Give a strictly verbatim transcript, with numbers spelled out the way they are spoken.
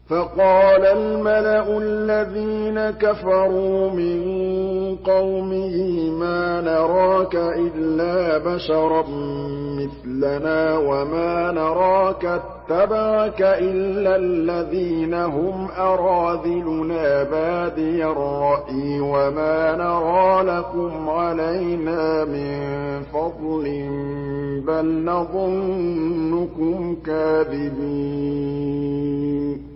فَقَالَ الْمَلَأُ الَّذِينَ كَفَرُوا مِن قَوْمِهِ مَا نَرَاكَ إِلَّا بَشَرًا مِّثْلَنَا وَمَا نَرَاكَ اتَّبَعَكَ إِلَّا الَّذِينَ هُمْ أَرَاذِلُنَا بَادِيَ الرَّأْيِ وَمَا نَرَىٰ لَكُمْ عَلَيْنَا مِن فَضْلٍ بَلْ نَظُنُّكُمْ كَاذِبِينَ